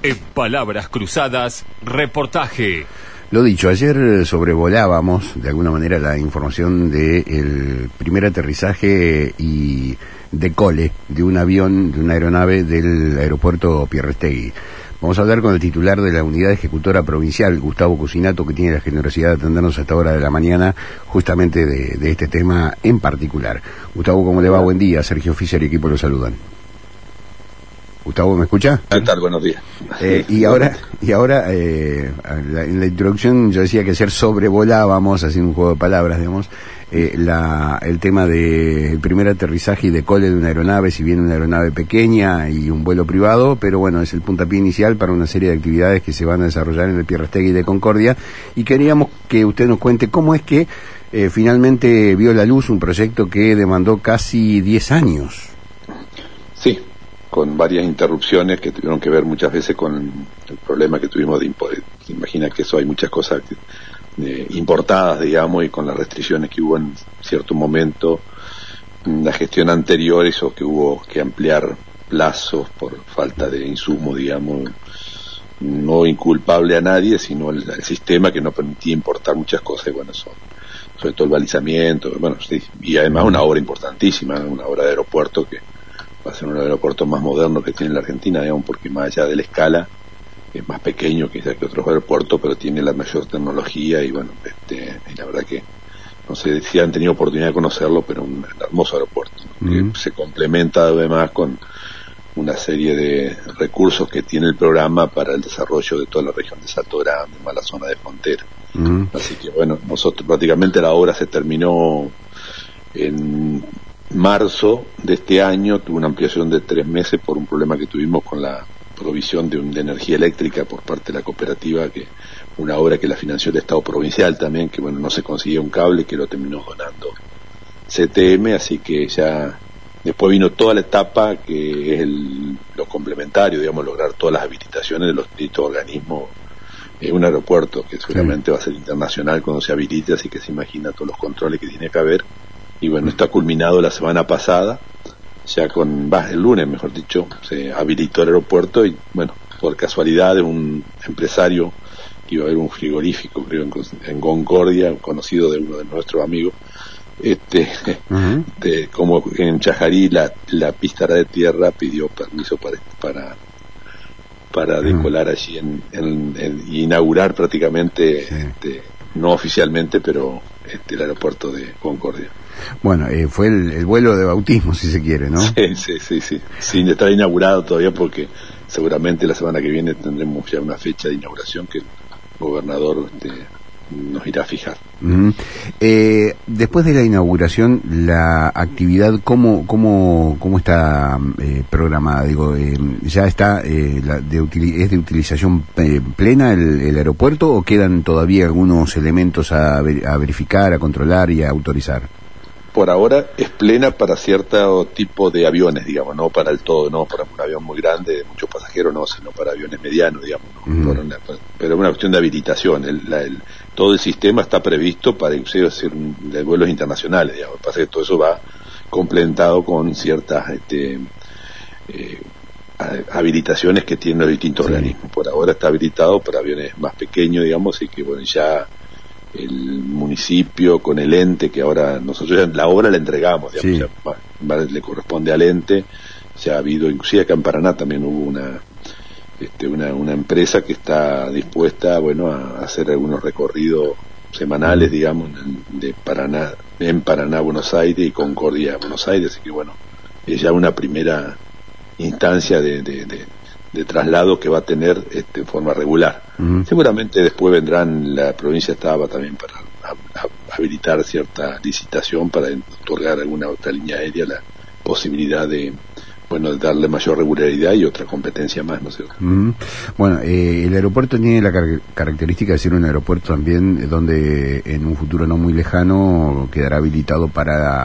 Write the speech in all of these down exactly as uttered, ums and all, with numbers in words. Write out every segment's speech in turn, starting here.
En Palabras Cruzadas, reportaje. Lo dicho, ayer sobrevolábamos de alguna manera la información del primer aterrizaje y decole de un avión, de una aeronave del aeropuerto Pierrestegui. Vamos a hablar con el titular de la unidad ejecutora provincial, Gustavo Cusinato, que tiene la generosidad de atendernos a esta hora de la mañana, justamente de, de este tema en particular. Gustavo, ¿cómo le va? Buen día. Sergio Fischer y equipo lo saludan. Gustavo, ¿me escucha? ¿Qué tal? Buenos días. Eh, y ahora, y ahora eh, la, en la introducción yo decía que ayer sobrevolábamos, haciendo un juego de palabras, digamos, eh, la, el tema del primer aterrizaje y decole de una aeronave, si bien una aeronave pequeña y un vuelo privado, pero bueno, es el puntapié inicial para una serie de actividades que se van a desarrollar en el Pierrestegui de Concordia, y queríamos que usted nos cuente cómo es que eh, finalmente vio la luz un proyecto que demandó casi diez años. Sí, con varias interrupciones que tuvieron que ver muchas veces con el problema que tuvimos de imponer. Imagina que eso hay muchas cosas que, eh, importadas, digamos, y con las restricciones que hubo en cierto momento, la gestión anterior hizo que hubo que ampliar plazos por falta de insumo, digamos, no inculpable a nadie, sino el, el sistema que no permitía importar muchas cosas, y bueno, eso, sobre todo el balizamiento, bueno, sí, y además una obra importantísima, una obra de aeropuerto que va a ser uno de los aeropuertos más modernos que tiene la Argentina, digamos, porque más allá de la escala, es más pequeño quizás que otros aeropuertos, pero tiene la mayor tecnología y bueno, este, y la verdad que, no sé si han tenido oportunidad de conocerlo, pero un, un hermoso aeropuerto, ¿no? Mm. Que se complementa además con una serie de recursos que tiene el programa para el desarrollo de toda la región de Salto Grande, más la zona de frontera. Mm. Así que bueno, nosotros prácticamente la obra se terminó en marzo de este año, tuvo una ampliación de tres meses por un problema que tuvimos con la provisión de, un, de energía eléctrica por parte de la cooperativa, que una obra que la financió el Estado provincial también, que bueno, no se conseguía un cable, que lo terminó donando C T M, así que ya después vino toda la etapa que es el, lo complementario, digamos, lograr todas las habilitaciones de los distintos organismos. Es un aeropuerto que seguramente sí va a ser internacional cuando se habilite, así que se imagina todos los controles que tiene que haber. Y bueno, está culminado la semana pasada, ya con, bah, el lunes mejor dicho, se habilitó el aeropuerto y bueno, por casualidad de un empresario que iba a haber un frigorífico, creo, en, en Concordia, conocido de uno de nuestros amigos, este, uh-huh. de, como en Chajarí la, la pista era de tierra, pidió permiso para, para, para uh-huh. decolar allí en, en, en inaugurar prácticamente, sí. este, no oficialmente, pero este, el aeropuerto de Concordia. Bueno, eh, fue el, el vuelo de bautismo, si se quiere, ¿no? Sí, sí, sí, sí. Sin estar inaugurado todavía, porque seguramente la semana que viene tendremos ya una fecha de inauguración que el gobernador este, nos irá a fijar. Uh-huh. Eh, después de la inauguración, la actividad, ¿cómo cómo cómo está eh, programada? Digo, eh, ¿ya está eh, la de util- es de utilización eh, plena el, el aeropuerto o quedan todavía algunos elementos a, ver- a verificar, a controlar y a autorizar? Por ahora es plena para cierto tipo de aviones, digamos, no para el todo, no para un avión muy grande, de muchos pasajeros, no, sino para aviones medianos, digamos, ¿no? Uh-huh. Una, pero es una cuestión de habilitación. El, la, el, todo el sistema está previsto para, inclusive, decir, de vuelos internacionales, digamos. Lo que pasa es que todo eso va complementado con ciertas este, eh, habilitaciones que tienen los distintos sí. organismos. Por ahora está habilitado para aviones más pequeños, digamos, y que bueno, ya el municipio con el ente, que ahora nosotros ya la obra la entregamos, digamos, sí. ya va, va, le corresponde al ente. Ya ha habido, inclusive acá en Paraná también hubo una este, una, una empresa que está dispuesta, bueno, a hacer algunos recorridos semanales, digamos, de Paraná, en Paraná, Buenos Aires y Concordia, Buenos Aires, así que bueno, es ya una primera instancia de, de, de de traslado que va a tener este, en forma regular. Uh-huh. Seguramente después vendrán, la provincia estaba también para a, a, habilitar cierta licitación para otorgar alguna otra línea aérea la posibilidad de, bueno, de darle mayor regularidad y otra competencia más, ¿no sé? Uh-huh. Bueno, eh, el aeropuerto tiene la car- característica de ser un aeropuerto también donde en un futuro no muy lejano quedará habilitado para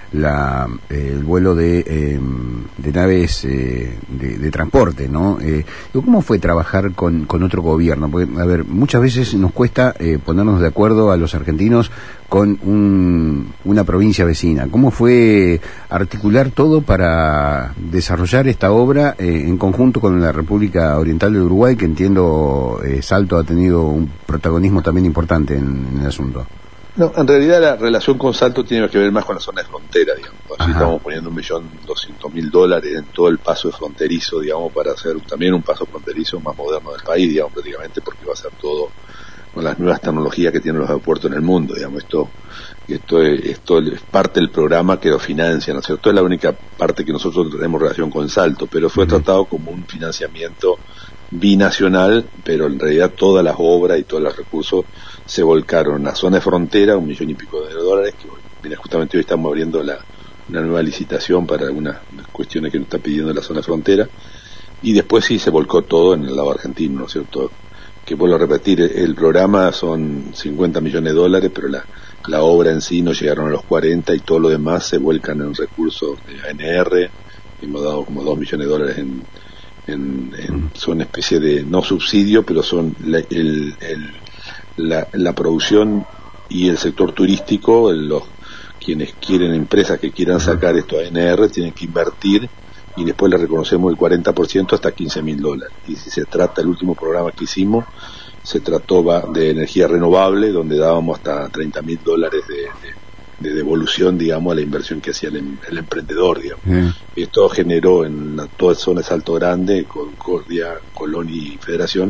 la eh, el vuelo de, eh, de naves eh, de, de transporte, ¿no? Eh, ¿Cómo fue trabajar con, con otro gobierno? Porque, a ver, muchas veces nos cuesta eh, ponernos de acuerdo a los argentinos con un, una provincia vecina. ¿Cómo fue articular todo para desarrollar esta obra eh, en conjunto con la República Oriental del Uruguay, que entiendo eh, Salto ha tenido un protagonismo también importante en, en el asunto? No, en realidad la relación con Salto tiene que ver más con la zona de frontera, digamos. Así estamos poniendo un millón doscientos mil dólares en todo el paso fronterizo, digamos, para hacer también un paso fronterizo más moderno del país, digamos, prácticamente, porque va a ser todo con las nuevas tecnologías que tienen los aeropuertos en el mundo, digamos. Esto esto es, esto es parte del programa que lo financia, ¿no es cierto? Es la única parte que nosotros tenemos relación con Salto, pero fue uh-huh. tratado como un financiamiento binacional, pero en realidad todas las obras y todos los recursos se volcaron en la zona de frontera, un millón y pico de dólares, que mira, justamente hoy estamos abriendo la, una nueva licitación para algunas cuestiones que nos está pidiendo la zona de frontera, y después sí se volcó todo en el lado argentino, ¿no es cierto? Que vuelvo a repetir, el programa son cincuenta millones de dólares, pero la, la obra en sí no llegaron a los cuarenta, y todo lo demás se vuelcan en recursos de A N R. Hemos dado como dos millones de dólares en, en, en son una especie de, no subsidio, pero son la, el, el, la, la producción y el sector turístico, los quienes quieren, empresas que quieran sacar esto a A N R, tienen que invertir, y después le reconocemos el cuarenta por ciento hasta quince mil dólares. Y si se trata, el último programa que hicimos, se trató de energía renovable, donde dábamos hasta treinta mil dólares de, de, de devolución, digamos, a la inversión que hacía el, el emprendedor, digamos. Mm. Esto generó en la, toda zona de Salto Grande, Concordia, Colón y Federación,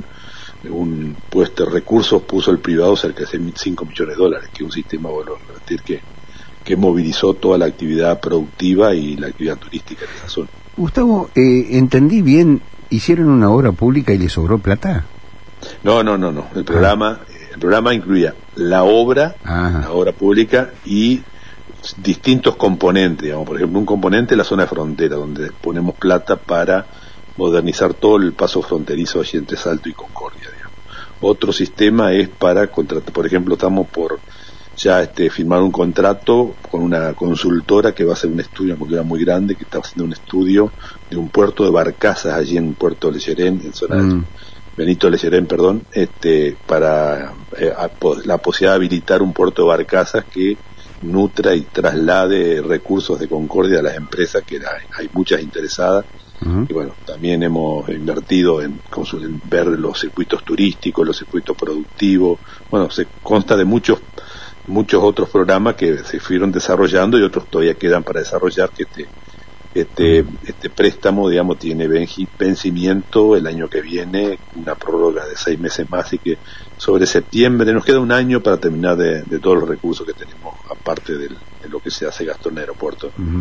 un puesto de recursos, puso el privado cerca de cinco millones de dólares, que es un sistema, bueno, repetir, que, que movilizó toda la actividad productiva y la actividad turística en esa zona. Gustavo, eh, entendí bien, ¿hicieron una obra pública y les sobró plata? No, no, no, no. El programa, ah. el programa incluía la obra, Ajá. la obra pública y distintos componentes, digamos. Por ejemplo, un componente es la zona de frontera, donde ponemos plata para modernizar todo el paso fronterizo allí entre Salto y Concordia, digamos. Otro sistema es para contratar, por ejemplo, estamos por ya este firmar un contrato con una consultora que va a hacer un estudio, una consultora muy grande, que está haciendo un estudio de un puerto de barcazas allí en Puerto Lecherén, en zona mm. de Benito Lecherén, perdón, este, para eh, a, la posibilidad de habilitar un puerto de barcazas que nutra y traslade recursos de Concordia a las empresas, que era, hay muchas interesadas. Uh-huh. Y bueno, también hemos invertido en, en ver los circuitos turísticos, los circuitos productivos. Bueno, se consta de muchos muchos otros programas que se fueron desarrollando y otros todavía quedan para desarrollar, que este este este préstamo, digamos, tiene vencimiento el año que viene, una prórroga de seis meses más, así que sobre septiembre nos queda un año para terminar de, de todos los recursos que tenemos, aparte del, de lo que se hace gasto en el aeropuerto. Uh-huh.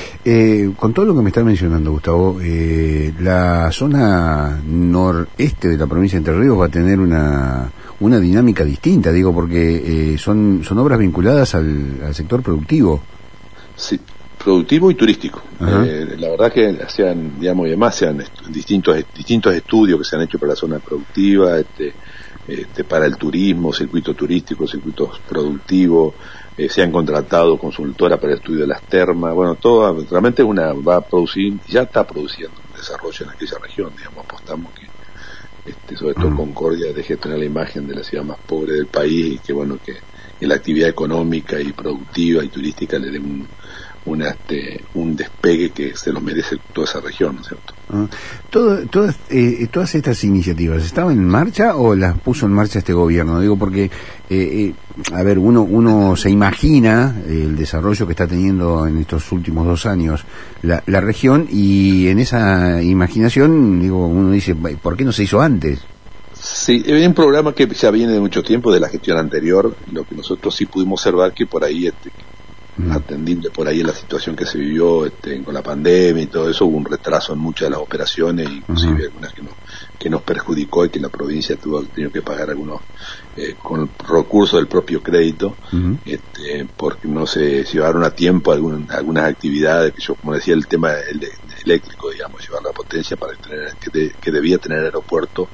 Eh, con todo lo que me está mencionando, Gustavo, eh, la zona noreste de la provincia de Entre Ríos va a tener una una dinámica distinta, digo, porque eh, son son obras vinculadas al, al sector productivo. Sí, productivo y turístico. Eh, la verdad que se han, digamos, y además se han est- distintos distintos estudios que se han hecho para la zona productiva, este, este para el turismo, circuito turístico, circuitos productivos, eh, se han contratado consultora para el estudio de las termas, bueno, todo realmente una va a producir, ya está produciendo desarrollo en aquella región, digamos, apostamos que este, sobre todo Concordia deje de tener la imagen de la ciudad más pobre del país, y que bueno, que, que la actividad económica y productiva y turística le dé un Una, este, un despegue que se lo merece toda esa región, ¿no es cierto? Ah, todo, todas, eh, todas estas iniciativas, ¿estaban en marcha o las puso en marcha este gobierno? Digo, porque, eh, eh, a ver, uno uno se imagina el desarrollo que está teniendo en estos últimos dos años la, la región, y en esa imaginación, digo, uno dice, ¿por qué no se hizo antes? Sí, hay un programa que ya viene de mucho tiempo, de la gestión anterior, lo que nosotros sí pudimos observar que por ahí... este atendible por ahí en la situación que se vivió este, con la pandemia y todo eso, hubo un retraso en muchas de las operaciones, inclusive uh-huh. algunas que nos, que nos perjudicó, y que la provincia tuvo tenido que pagar algunos eh, con recursos del propio crédito, uh-huh. este, porque no se llevaron a tiempo algún, algunas actividades, que yo, como decía, el tema el de, de eléctrico, digamos, llevar la potencia para tener que, de, que debía tener el aeropuerto,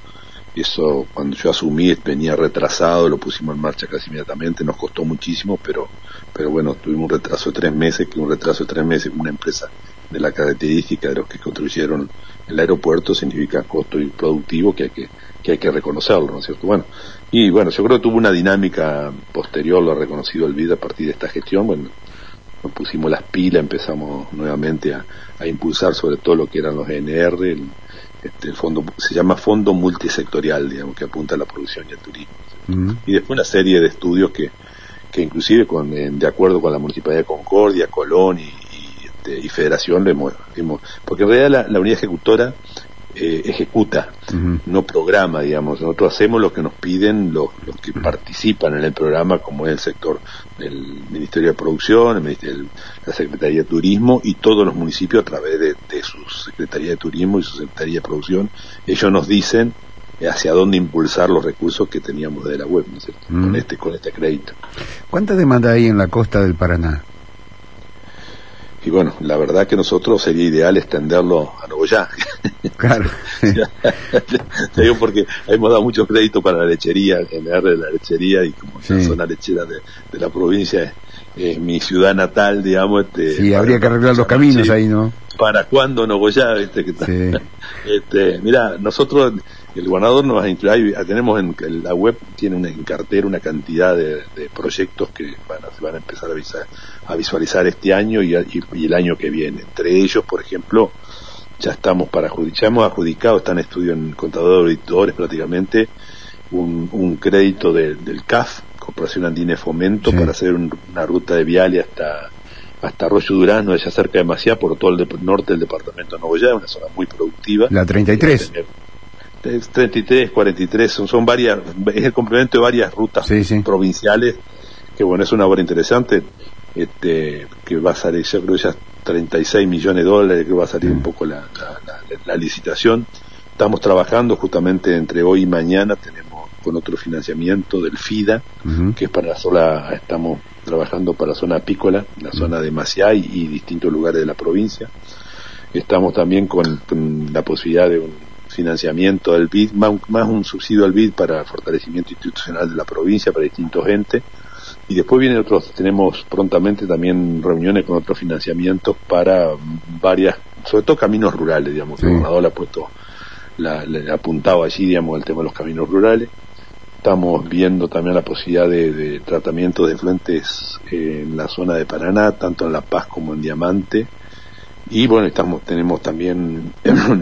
Eso, cuando yo asumí, venía retrasado, lo pusimos en marcha casi inmediatamente, nos costó muchísimo, pero pero bueno, tuvimos un retraso de tres meses, que un retraso de tres meses una empresa de la característica de los que construyeron el aeropuerto significa costo improductivo que hay que, que hay que reconocerlo, ¿no es cierto? Bueno, y bueno, yo creo que tuvo una dinámica posterior, lo ha reconocido el B I D a partir de esta gestión. Bueno, nos pusimos las pilas, empezamos nuevamente a, a impulsar sobre todo lo que eran los E N R, el, este, el fondo, se llama Fondo Multisectorial, digamos, que apunta a la producción y al turismo, ¿no? Uh-huh. Y después una serie de estudios que, que inclusive con, en, de acuerdo con la Municipalidad de Concordia, Colón y, y, este, y Federación, le hemos, hemos, porque en realidad la, la unidad ejecutora Eh, ejecuta, uh-huh. no programa, digamos. Nosotros hacemos lo que nos piden los, los que uh-huh. participan en el programa, como es el sector del Ministerio de Producción, el Ministerio, la Secretaría de Turismo y todos los municipios a través de, de su Secretaría de Turismo y su Secretaría de Producción. Ellos nos dicen hacia dónde impulsar los recursos que teníamos de la web, ¿no es cierto? Uh-huh. con este con este crédito. ¿Cuánta demanda hay en la costa del Paraná? Y bueno, la verdad que nosotros sería ideal extenderlo a Nogoyá. Claro. Te digo porque hemos dado mucho crédito para la lechería, el R de la lechería, y como sí. la zona lechera de, de la provincia es, es mi ciudad natal, digamos. Este, sí, habría que arreglar los caminos sí, ahí, ¿no? ¿Para cuándo Nogoyá? Este, que sí. este, mira, nosotros, el gobernador nos ha incluido, tenemos en, en la web, tiene una, en cartera una cantidad de, de proyectos que van a, se van a empezar a, visualizar, a visualizar este año y, y, y el año que viene. Entre ellos, por ejemplo, ya estamos para adjudicar, ya hemos adjudicado, está en estudio en contador de auditores prácticamente, un, un crédito de, del C A F, Corporación Andina de Fomento, sí. para hacer un, una ruta de viale hasta hasta Arroyo Durazno, allá cerca de Maciá, por todo el de, norte del departamento de Nogoyá, una zona muy productiva. La treinta y tres. treinta y tres, cuarenta y tres, son, son varias, es el complemento de varias rutas sí, sí. provinciales, que bueno, es una obra interesante, este, que va a salir, yo creo que ya treinta y seis millones de dólares, que va a salir sí. un poco la, la, la, la licitación. Estamos trabajando justamente entre hoy y mañana, tenemos con otro financiamiento del FIDA, uh-huh. que es para la zona, estamos trabajando para la zona apícola, la uh-huh. zona de Maciá y, y distintos lugares de la provincia. Estamos también con, con la posibilidad de un financiamiento del B I D, más, más un subsidio al B I D para el fortalecimiento institucional de la provincia, para distintos entes. Y después vienen otros, tenemos prontamente también reuniones con otros financiamientos para varias, sobre todo caminos rurales, digamos, sí. el gobernador le ha puesto, la, le ha apuntado allí, digamos, el tema de los caminos rurales. Estamos viendo también la posibilidad de, de tratamiento de efluentes eh, en la zona de Paraná, tanto en La Paz como en Diamante. Y bueno, estamos, tenemos también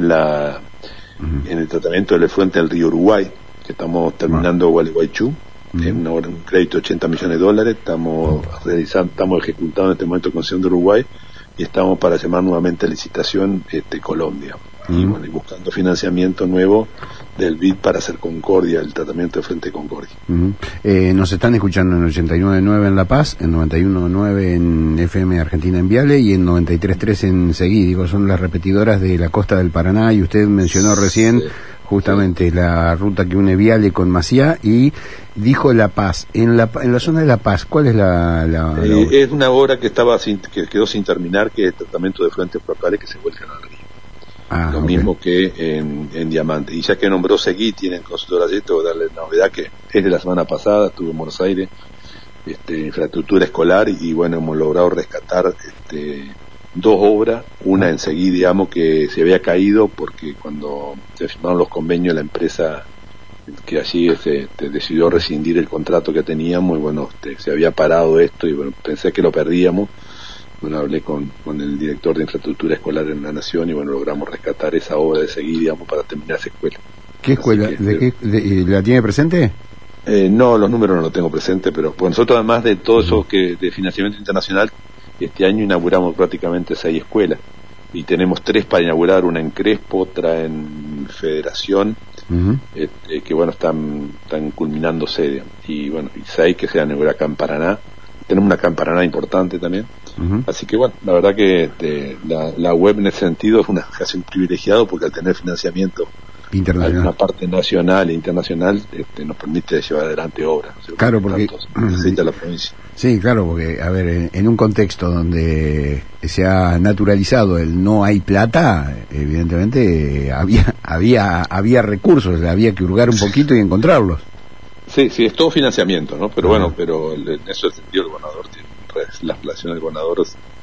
la, uh-huh. en el tratamiento del efluente del río Uruguay, que estamos terminando uh-huh. Gualeguaychú, uh-huh. en una, un crédito de ochenta millones de dólares, estamos uh-huh. realizando, estamos ejecutando en este momento Concesión de Uruguay, y estamos para llamar nuevamente a licitación este, Colombia. Uh-huh. Y bueno, y buscando financiamiento nuevo del B I D para hacer Concordia, el tratamiento de Frente Concordia. Uh-huh. Eh, nos están escuchando en ochenta y nueve punto nueve en La Paz, en noventa y uno punto nueve en F M Argentina en Viale y en noventa y tres punto tres en Seguí. Digo, son las repetidoras de la costa del Paraná, y usted mencionó recién sí, justamente sí. la ruta que une Viale con Maciá, y dijo La Paz. En la en la zona de La Paz, ¿cuál es la, la, la eh, obra? Es una obra que estaba sin, que quedó sin terminar, que es el tratamiento de efluentes fluviales que se vuelcan al río. Ah, lo okay. mismo que en, en Diamante. Y ya que nombró Seguí, tienen consultora allí, tengo que darle la novedad que es de la semana pasada, estuve en Buenos Aires, este, infraestructura escolar, y bueno, hemos logrado rescatar este, dos obras, una en Seguí, digamos, que se había caído porque cuando se firmaron los convenios la empresa que allí este, este, decidió rescindir el contrato que teníamos, y bueno, este, se había parado esto, y bueno, pensé que lo perdíamos. Bueno, hablé con, con el director de infraestructura escolar en la Nación, y bueno, logramos rescatar esa obra de Seguí, digamos, para terminar esa escuela. ¿Qué escuela? Que, ¿De qué, de, ¿La tiene presente? Eh, no, los números no los tengo presente, pero pues nosotros, además de todo eso que de financiamiento internacional, este año inauguramos prácticamente seis escuelas, y tenemos tres para inaugurar, una en Crespo, otra en Federación, uh-huh. este, que bueno, están, están culminándose, digamos, y bueno, y seis que se van a inaugurar acá en Paraná. Tenemos una acá en Paraná importante también. Uh-huh. Así que bueno, la verdad que este, la, la web en ese sentido es una casi un privilegiado, porque al tener financiamiento internacional. Hay una parte nacional e internacional este, nos permite llevar adelante obras, ¿no? Claro, porque necesita la provincia. Sí, claro, porque a ver, en, en un contexto donde se ha naturalizado el no hay plata, evidentemente había había había recursos, había que hurgar un poquito y encontrarlos. Sí, sí, es todo financiamiento, ¿no? Pero uh-huh. bueno, pero en eso sentido el gobernador tiene las relaciones del gobernador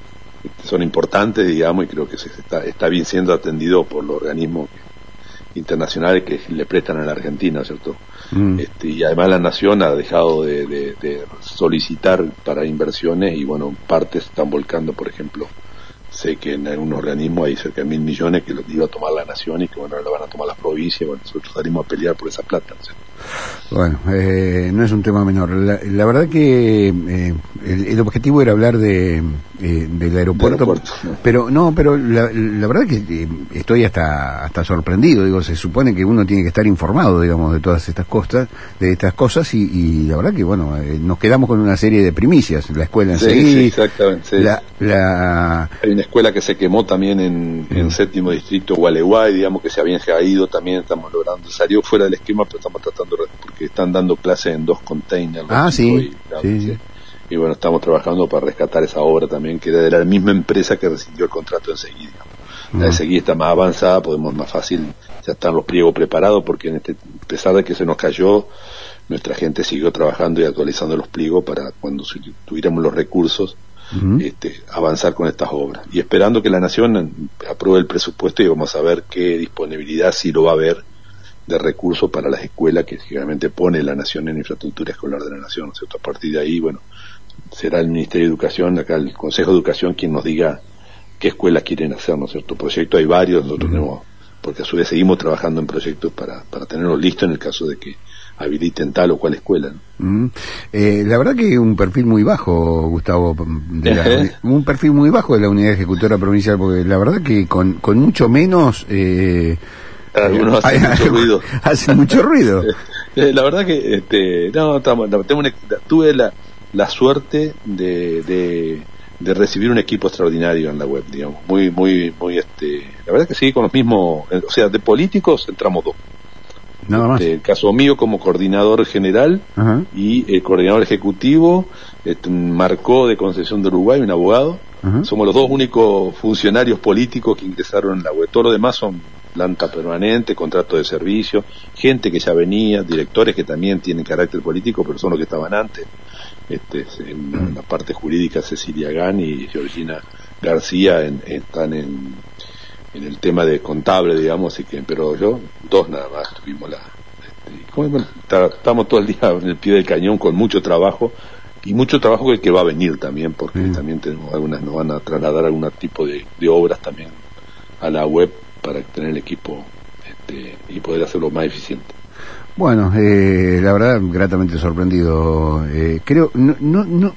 son importantes, digamos, y creo que se está está bien siendo atendido por los organismos internacionales que le prestan a la Argentina, ¿cierto? Mm. Este, y además la nación ha dejado de, de, de solicitar para inversiones y bueno, partes están volcando, por ejemplo, sé que en algunos organismos hay cerca de mil millones que los iba a tomar la nación y que bueno, lo van a tomar las provincias, bueno, nosotros salimos a pelear por esa plata, ¿cierto? Bueno, eh, no es un tema menor. La, la verdad que eh, el, el objetivo era hablar de eh, del aeropuerto, de aeropuerto ¿no? pero no, pero la, la verdad que eh, estoy hasta hasta sorprendido. Digo, se supone que uno tiene que estar informado, digamos, de todas estas cosas, de estas cosas y, y la verdad que bueno, eh, nos quedamos con una serie de primicias. La escuela en sí, sí, sí, exactamente. Sí. La, la... Hay una escuela que se quemó también en, en mm. séptimo distrito Gualeguay, digamos que se habían caído, también estamos logrando, salió fuera del esquema, pero estamos tratando porque están dando clases en dos containers. Ah, sí. Y, sí, sí. y bueno, estamos trabajando para rescatar esa obra también, que era de la misma empresa que rescindió el contrato de Seguí. Uh-huh. La de Seguí está más avanzada, podemos más fácil, ya están los pliegos preparados, porque en este, a pesar de que se nos cayó, nuestra gente siguió trabajando y actualizando los pliegos para cuando tuviéramos los recursos, uh-huh. este, avanzar con estas obras. Y esperando que la Nación apruebe el presupuesto y vamos a ver qué disponibilidad sí lo va a haber de recursos para las escuelas que generalmente pone la Nación en infraestructura escolar de la Nación, ¿cierto? A partir de ahí, bueno, será el Ministerio de Educación, acá el Consejo de Educación quien nos diga qué escuelas quieren hacer, ¿no es cierto? Proyectos hay varios, nosotros uh-huh. tenemos, porque a su vez seguimos trabajando en proyectos para, para tenerlos listos en el caso de que habiliten tal o cual escuela, ¿no? Uh-huh. eh, la verdad que un perfil muy bajo, Gustavo, de la, un perfil muy bajo de la Unidad Ejecutora Provincial, porque la verdad que con, con mucho menos... Eh, algunos hacen hay, mucho ruido. Hacen mucho ruido. La verdad que este, no, estamos, tengo una, tuve la, la suerte de, de, de recibir un equipo extraordinario en la web, digamos, muy, muy, muy, este, la verdad que sí, con los mismos, o sea, de políticos entramos dos. Nada más. Este, el caso mío como coordinador general uh-huh. y el coordinador ejecutivo, este, un Marcó de Concepción de Uruguay, un abogado. Uh-huh. Somos los dos únicos funcionarios políticos que ingresaron en la web. Todos los demás son planta permanente, contrato de servicio, gente que ya venía, directores que también tienen carácter político, pero son los que estaban antes. Este, en uh-huh. la parte jurídica, Cecilia Gani y Georgina García en, están en, en el tema de contable, digamos, así que, pero yo, dos nada más tuvimos la... Este, bueno, estamos todo el día en el pie del cañón con mucho trabajo, y mucho trabajo el que va a venir también, porque uh-huh. también tenemos algunas, nos van a trasladar algún tipo de, de obras también a la web para tener el equipo este, y poder hacerlo más eficiente. Bueno, eh, la verdad, gratamente sorprendido. Eh, creo, no, no, no,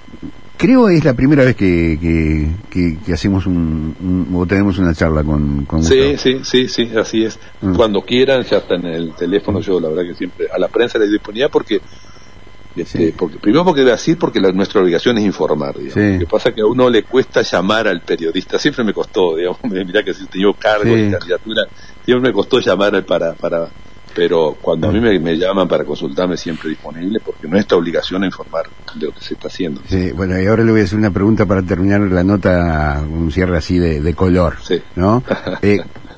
creo es la primera vez que que, que, que hacemos un, un o tenemos una charla con, con sí, Gustavo. sí, sí, sí, así es. Uh-huh. Cuando quieran, ya está en el teléfono. Yo, la verdad que siempre a la prensa le doy disponibilidad porque Este, sí. porque, primero porque decir porque la, nuestra obligación es informar, digamos. Sí. Lo que pasa es que a uno le cuesta llamar al periodista, siempre me costó, digamos, mirá que si tenía cargo de sí. candidatura, siempre me costó llamar para, para, pero cuando a mí me, me llaman para consultarme siempre disponible, porque nuestra obligación es informar de lo que se está haciendo. Sí, bueno, y ahora le voy a hacer una pregunta para terminar la nota, un cierre así de, de color, sí. ¿no? eh,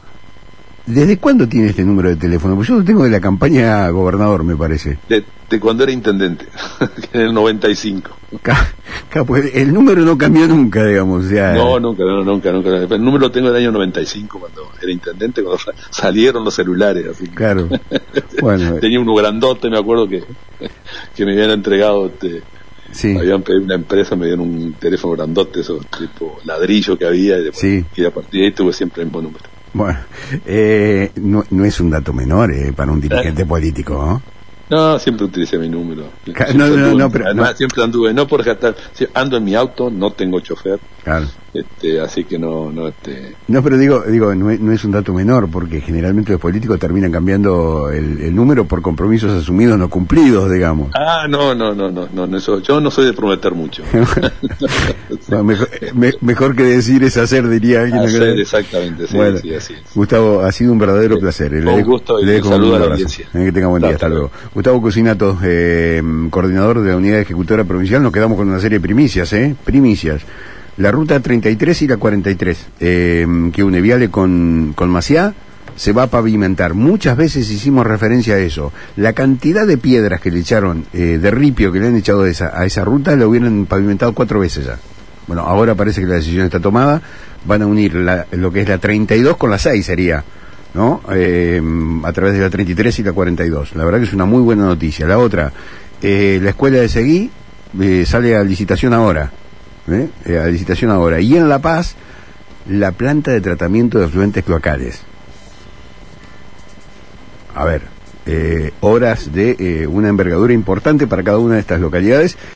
¿Desde cuándo tiene este número de teléfono? Pues yo lo tengo de la campaña gobernador, me parece. De, de cuando era intendente, en el noventa y cinco. Ca, ca, pues el número no cambió nunca, digamos. O sea, no, nunca, no, nunca, nunca. El número lo tengo del año noventa y cinco, cuando era intendente, cuando salieron los celulares. Así que claro. Bueno, tenía uno grandote, me acuerdo que, que me habían entregado... Este, sí. Me habían pedido una empresa, me dieron un teléfono grandote, esos tipo ladrillo que había, y, después, sí. y a partir de ahí tuve siempre el mismo número. Bueno, eh, no, no es un dato menor eh, para un dirigente eh. político, ¿no? No, siempre utilicé mi número. Ca- no, no, anduve, no, pero... Además, no. siempre anduve, no por gastar, ando en mi auto, no tengo chofer. Claro. Este, así que no, no, este... No, pero digo, digo no, es, no es un dato menor, porque generalmente los políticos terminan cambiando el, el número por compromisos asumidos no cumplidos, digamos. Ah, no, no, no, no, no, no eso, yo no soy de prometer mucho. No, mejor, me, mejor que decir es hacer, diría alguien. Hacer, exactamente, sí, bueno, sí, así es. Gustavo, ha sido un verdadero placer. Un le gusto y saludo a la audiencia. Que tenga buen día, hasta luego. Gustavo Cucinato, eh, coordinador de la Unidad Ejecutora Provincial, nos quedamos con una serie de primicias, ¿eh? Primicias. La ruta treinta y tres y la cuarenta y tres, eh, que une Viale con, con Maciá, se va a pavimentar. Muchas veces hicimos referencia a eso. La cantidad de piedras que le echaron, eh, de ripio que le han echado a esa, a esa ruta, la hubieran pavimentado cuatro veces ya. Bueno, ahora parece que la decisión está tomada. Van a unir la, lo que es la treinta y dos con la seis sería, ¿no? Eh, a través de la treinta y tres y la cuarenta y dos. La verdad que es una muy buena noticia. La otra, eh, la escuela de Seguí eh, sale a licitación ahora. ¿Eh? Eh, a licitación ahora. Y en La Paz, la planta de tratamiento de afluentes cloacales. A ver, eh, obras de eh, una envergadura importante para cada una de estas localidades.